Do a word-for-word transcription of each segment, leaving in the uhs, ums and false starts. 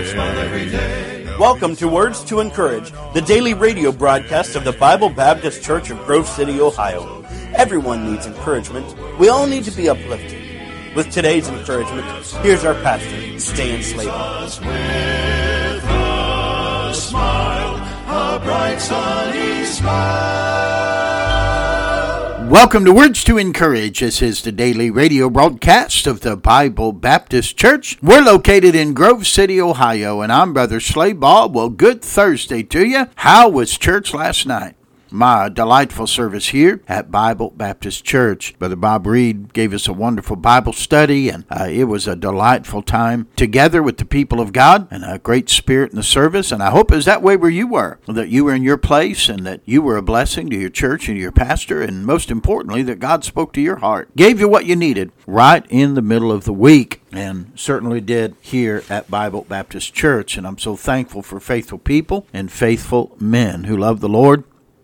smile every day. Welcome to Words to Encourage, the daily radio broadcast of the Bible Baptist Church of Grove City, Ohio. Everyone needs encouragement. We all need to be uplifted. With today's encouragement, here's our pastor, Stan Slater. With a smile, a bright sunny smile. Welcome to Words to Encourage. This is the daily radio broadcast of the Bible Baptist Church. We're located in Grove City, Ohio, and I'm Brother Slayball. Well, good Thursday to you. How was church last night? My delightful service here at Bible Baptist Church. Brother Bob Reed gave us a wonderful Bible study, and uh, it was a delightful time together with the people of God, and a great spirit in the service. And I hope it was that way where you were, that you were in your place, and that you were a blessing to your church and your pastor, and most importantly, that God spoke to your heart, gave you what you needed right in the middle of the week. And certainly did here at Bible Baptist Church. And I'm so thankful for faithful people and faithful men who love the Lord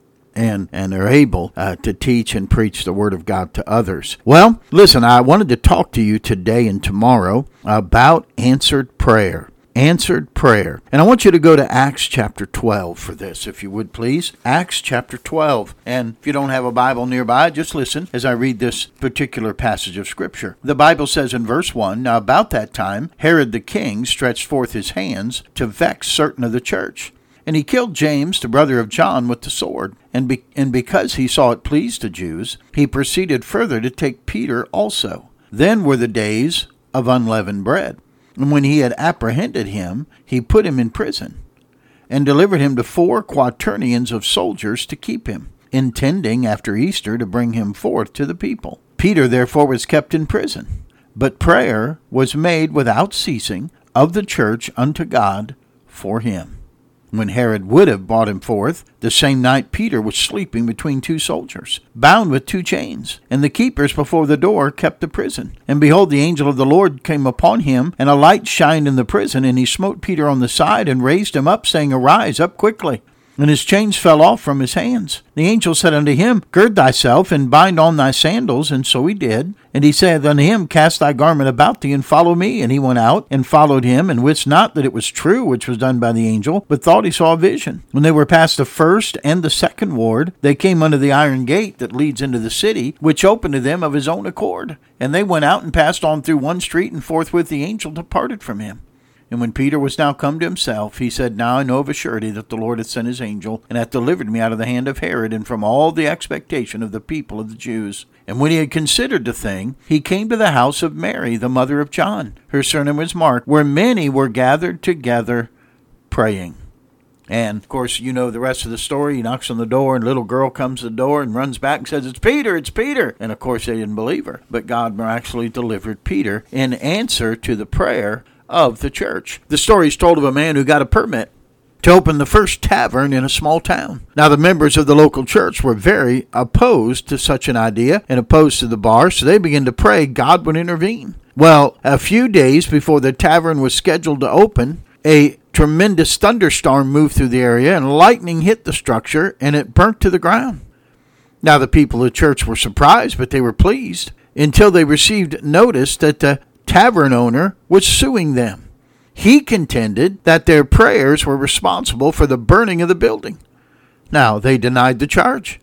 and and are able uh, to teach and preach the Word of God to others. Well, listen, I wanted to talk to you today and tomorrow about answered prayer. Answered prayer. And I want you to go to Acts chapter twelve for this, if you would please. Acts chapter twelve. And if you don't have a Bible nearby, just listen as I read this particular passage of Scripture. The Bible says in verse one, Now about that time, Herod the king stretched forth his hands to vex certain of the church. And he killed James, the brother of John, with the sword. And, be- and because he saw it pleased the Jews, he proceeded further to take Peter also. Then were the days of unleavened bread. And when he had apprehended him, he put him in prison, and delivered him to four quaternions of soldiers to keep him, intending after Easter to bring him forth to the people. Peter therefore was kept in prison. But prayer was made without ceasing of the church unto God for him. When Herod would have brought him forth, the same night Peter was sleeping between two soldiers, bound with two chains. And the keepers before the door kept the prison. And behold, the angel of the Lord came upon him, and a light shined in the prison. And he smote Peter on the side, and raised him up, saying, Arise up quickly. And his chains fell off from his hands. The angel said unto him, Gird thyself, and bind on thy sandals. And so he did. And he said unto him, Cast thy garment about thee, and follow me. And he went out, and followed him, and wist not that it was true which was done by the angel, but thought he saw a vision. When they were past the first and the second ward, they came unto the iron gate that leads into the city, which opened to them of his own accord. And they went out, and passed on through one street, and forthwith the angel departed from him. And when Peter was now come to himself, he said, Now I know of a surety that the Lord hath sent his angel, and hath delivered me out of the hand of Herod, and from all the expectation of the people of the Jews. And when he had considered the thing, he came to the house of Mary, the mother of John. Her surname was Mark, where many were gathered together praying. And, of course, you know the rest of the story. He knocks on the door, and a little girl comes to the door and runs back and says, It's Peter, it's Peter. And, of course, they didn't believe her. But God miraculously delivered Peter in answer to the prayer of the church. The story is told of a man who got a permit to open the first tavern in a small town. Now, the members of the local church were very opposed to such an idea and opposed to the bar, so they began to pray God would intervene. Well, a few days before the tavern was scheduled to open, a tremendous thunderstorm moved through the area, and lightning hit the structure, and it burnt to the ground. Now, the people of the church were surprised, but they were pleased until they received notice that the tavern owner was suing them. He contended that their prayers were responsible for the burning of the building. Now, they denied the charge.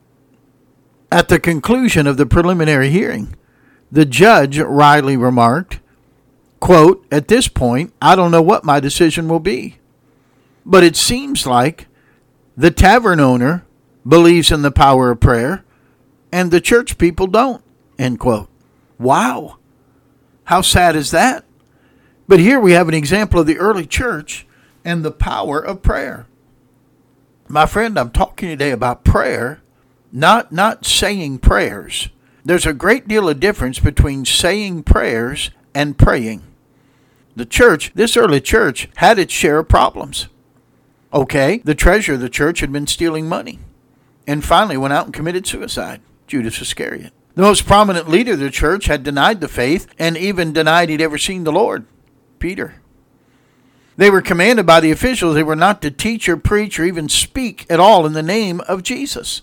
At the conclusion of the preliminary hearing, the judge wryly remarked, quote, At this point, I don't know what my decision will be, but it seems like the tavern owner believes in the power of prayer and the church people don't, end quote. Wow. How sad is that? But here we have an example of the early church and the power of prayer. My friend, I'm talking today about prayer, not, not saying prayers. There's a great deal of difference between saying prayers and praying. The church, this early church, had its share of problems. Okay, the treasurer of the church had been stealing money and finally went out and committed suicide, Judas Iscariot. The most prominent leader of the church had denied the faith and even denied he'd ever seen the Lord, Peter. They were commanded by the officials they were not to teach or preach or even speak at all in the name of Jesus.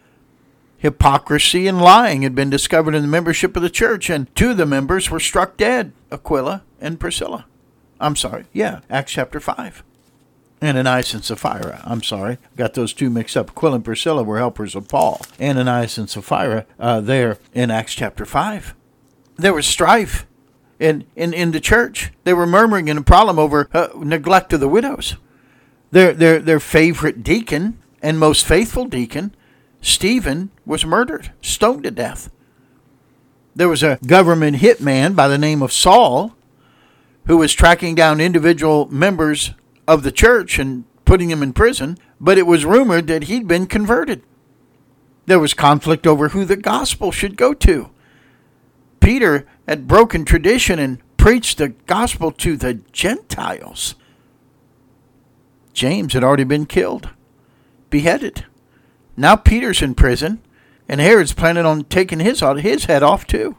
Hypocrisy and lying had been discovered in the membership of the church, and two of the members were struck dead, Aquila and Priscilla. I'm sorry. Yeah, Acts chapter five. Ananias and Sapphira. I'm sorry. Got those two mixed up. Aquila and Priscilla were helpers of Paul. Ananias and Sapphira uh, there in Acts chapter five. There was strife in, in, in the church. They were murmuring and a problem over uh, neglect of the widows. Their, their, their favorite deacon and most faithful deacon, Stephen, was murdered, stoned to death. There was a government hitman by the name of Saul who was tracking down individual members of the church and putting them in prison, but it was rumored that he'd been converted. There was conflict over who the gospel should go to. Peter had broken tradition and preached the gospel to the Gentiles. James had already been killed, beheaded. Now Peter's in prison, and Herod's planning on taking his, his head off too.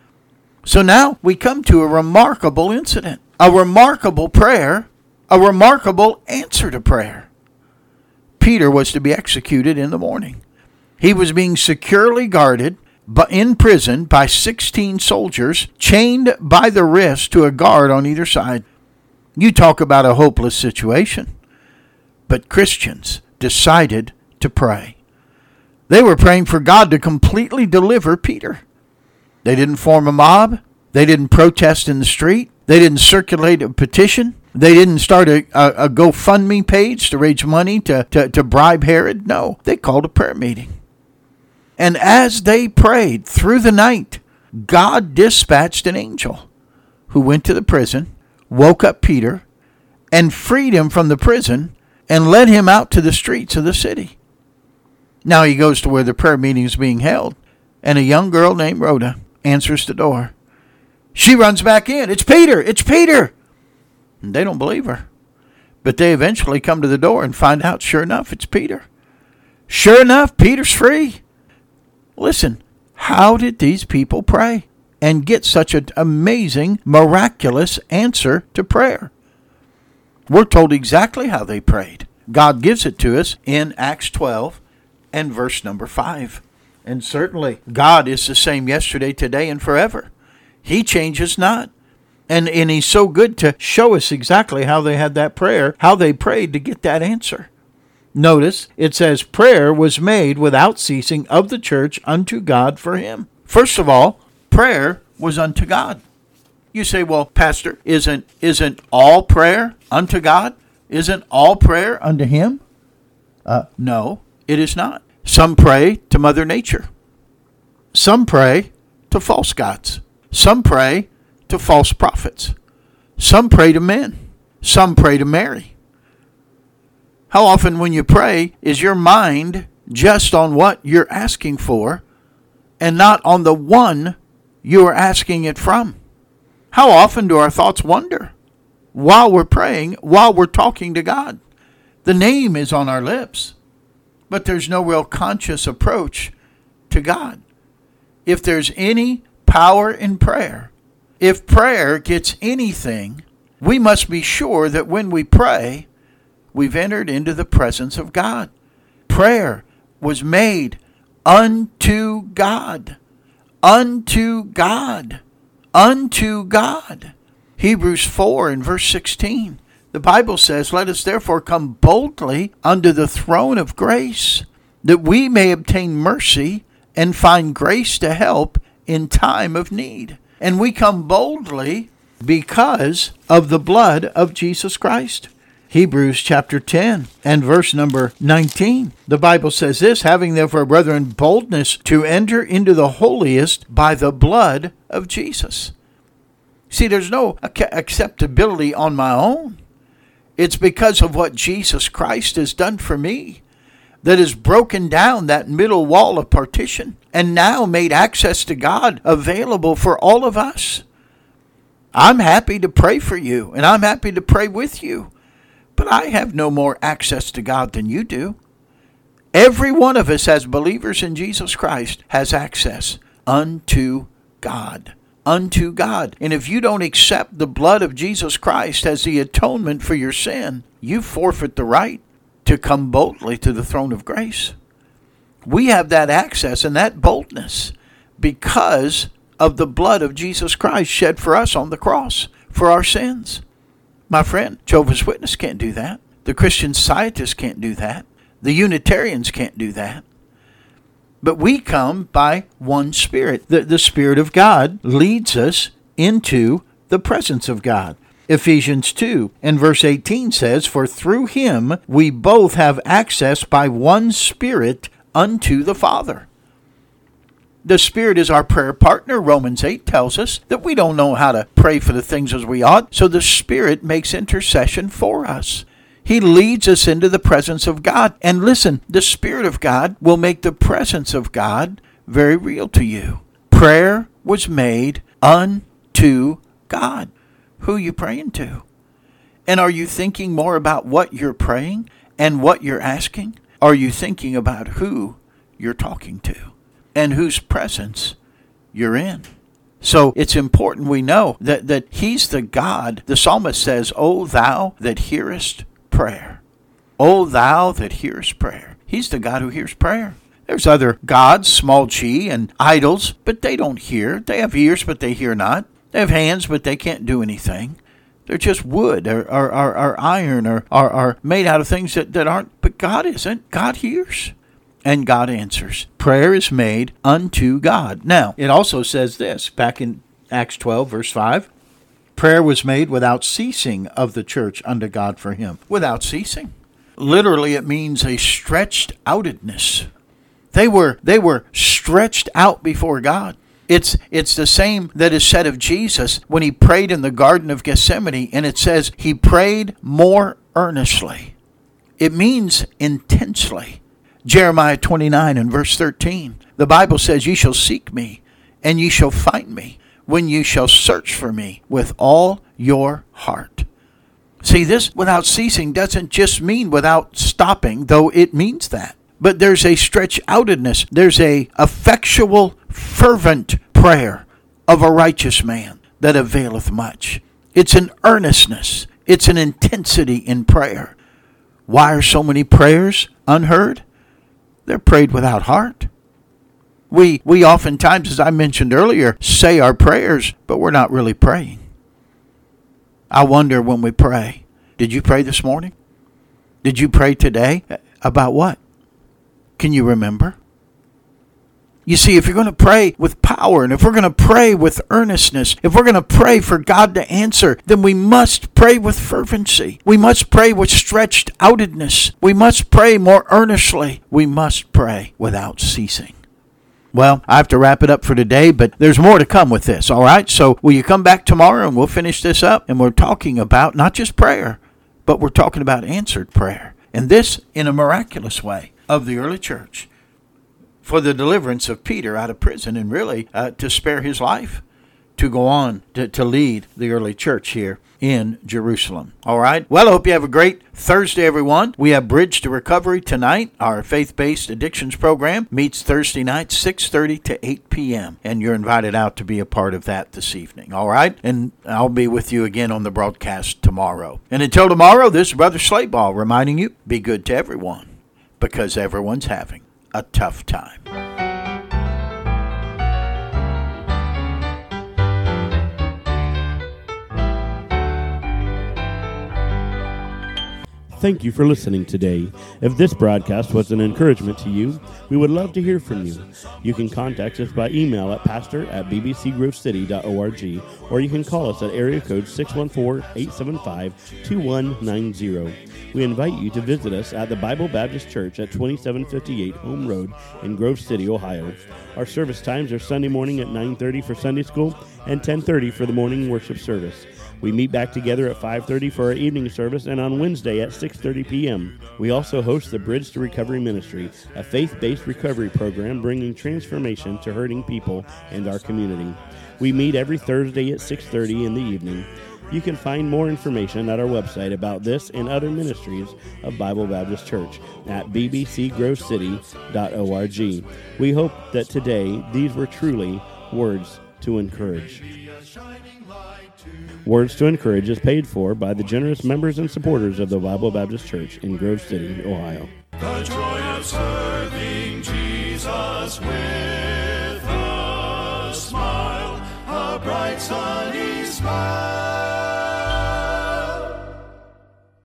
So now we come to a remarkable incident, a remarkable prayer, a remarkable answer to prayer. Peter was to be executed in the morning. He was being securely guarded but in prison by sixteen soldiers, chained by the wrist to a guard on either side. You talk about a hopeless situation. But Christians decided to pray. They were praying for God to completely deliver Peter. They didn't form a mob. They didn't protest in the street. They didn't circulate a petition. They didn't start a, a, a GoFundMe page to raise money to, to, to bribe Herod. No, they called a prayer meeting. And as they prayed through the night, God dispatched an angel who went to the prison, woke up Peter, and freed him from the prison and led him out to the streets of the city. Now he goes to where the prayer meeting is being held, and a young girl named Rhoda answers the door. She runs back in. It's Peter! It's Peter! And they don't believe her. But they eventually come to the door and find out, sure enough, it's Peter. Sure enough, Peter's free. Listen, how did these people pray and get such an amazing, miraculous answer to prayer? We're told exactly how they prayed. God gives it to us in Acts twelve and verse number five. And certainly, God is the same yesterday, today, and forever. He changes not. And, and he's so good to show us exactly how they had that prayer, how they prayed to get that answer. Notice, it says, prayer was made without ceasing of the church unto God for him. First of all, prayer was unto God. You say, well, Pastor, isn't, isn't all prayer unto God? Isn't all prayer unto him? Uh, no, it is not. Some pray to Mother Nature. Some pray to false gods. Some pray to false prophets. Some pray to men. Some pray to Mary. How often when you pray is your mind just on what you're asking for and not on the one you are asking it from? How often do our thoughts wander while we're praying, while we're talking to God? The name is on our lips, but there's no real conscious approach to God. If there's any power in prayer, if prayer gets anything, we must be sure that when we pray, we've entered into the presence of God. Prayer was made unto God. Unto God. Unto God. Hebrews four and verse sixteen. The Bible says, let us therefore come boldly unto the throne of grace, that we may obtain mercy and find grace to help in time of need. And we come boldly because of the blood of Jesus Christ. Hebrews chapter ten and verse number nineteen. The Bible says this, having therefore, brethren, boldness to enter into the holiest by the blood of Jesus. See, there's no acceptability on my own. It's because of what Jesus Christ has done for me that has broken down that middle wall of partition and now made access to God available for all of us. I'm happy to pray for you, and I'm happy to pray with you, but I have no more access to God than you do. Every one of us as believers in Jesus Christ has access unto God. Unto God. And if you don't accept the blood of Jesus Christ as the atonement for your sin, you forfeit the right to come boldly to the throne of grace. We have that access and that boldness because of the blood of Jesus Christ shed for us on the cross for our sins. My friend, Jehovah's Witness can't do that. The Christian Scientists can't do that. The Unitarians can't do that. But we come by one Spirit. The, the Spirit of God leads us into the presence of God. Ephesians two and verse eighteen says, "For through him we both have access by one Spirit unto the Father." The Spirit is our prayer partner. Romans eight tells us that we don't know how to pray for the things as we ought, so the Spirit makes intercession for us. He leads us into the presence of God. And listen, the Spirit of God will make the presence of God very real to you. Prayer was made unto God. Who are you praying to? And are you thinking more about what you're praying and what you're asking? Are you thinking about who you're talking to and whose presence you're in? So it's important we know that, that he's the God. The psalmist says, "O thou that hearest prayer. O thou that hearest prayer." He's the God who hears prayer. There's other gods, small g, and idols, but they don't hear. They have ears, but they hear not. They have hands, but they can't do anything. They're just wood or, or, or, or iron or are, are made out of things that, that aren't. But God isn't. God hears and God answers. Prayer is made unto God. Now, it also says this back in Acts twelve, verse five. Prayer was made without ceasing of the church unto God for him. Without ceasing. Literally, it means a stretched outedness. They were, they were stretched out before God. It's it's the same that is said of Jesus when he prayed in the Garden of Gethsemane, and it says he prayed more earnestly. It means intensely. Jeremiah twenty-nine and verse thirteen, the Bible says, "Ye shall seek me, and ye shall find me, when ye shall search for me with all your heart." See, this without ceasing doesn't just mean without stopping, though it means that. But there's a stretch outedness. There's a effectual, fervent prayer of a righteous man that availeth much. It's an earnestness. It's an intensity in prayer. Why are so many prayers unheard? They're prayed without heart. We, we oftentimes, as I mentioned earlier, say our prayers, but we're not really praying. I wonder when we pray, did you pray this morning? Did you pray today? About what? Can you remember? You see, if you're going to pray with power, and if we're going to pray with earnestness, if we're going to pray for God to answer, then we must pray with fervency. We must pray with stretched outedness. We must pray more earnestly. We must pray without ceasing. Well, I have to wrap it up for today, but there's more to come with this, all right? So will you come back tomorrow and we'll finish this up? And we're talking about not just prayer, but we're talking about answered prayer. And this in a miraculous way of the early church for the deliverance of Peter out of prison and really uh, to spare his life to go on to, to lead the early church here in Jerusalem. All right. Well, I hope you have a great Thursday, everyone. We have Bridge to Recovery tonight. Our faith-based addictions program meets Thursday night, six thirty to eight p.m. And you're invited out to be a part of that this evening. All right. And I'll be with you again on the broadcast tomorrow. And until tomorrow, this is Brother Slayball reminding you, be good to everyone, because everyone's having a tough time. Thank you for listening today. If this broadcast was an encouragement to you, we would love to hear from you. You can contact us by email at pastor at b b c grove city dot org, or you can call us at area code six one four, eight seven five, two one nine zero. We invite you to visit us at the Bible Baptist Church at twenty-seven fifty-eight Home Road in Grove City, Ohio. Our service times are Sunday morning at nine thirty for Sunday school and ten thirty for the morning worship service. We meet back together at five thirty for our evening service and on Wednesday at six thirty p.m. We also host the Bridge to Recovery Ministry, a faith-based recovery program bringing transformation to hurting people and our community. We meet every Thursday at six thirty in the evening. You can find more information at our website about this and other ministries of Bible Baptist Church at b b c grove city dot org. We hope that today these were truly words to encourage. Words to Encourage is paid for by the generous members and supporters of the Bible Baptist Church in Grove City, Ohio. The joy of serving Jesus with a smile, a bright sunny smile.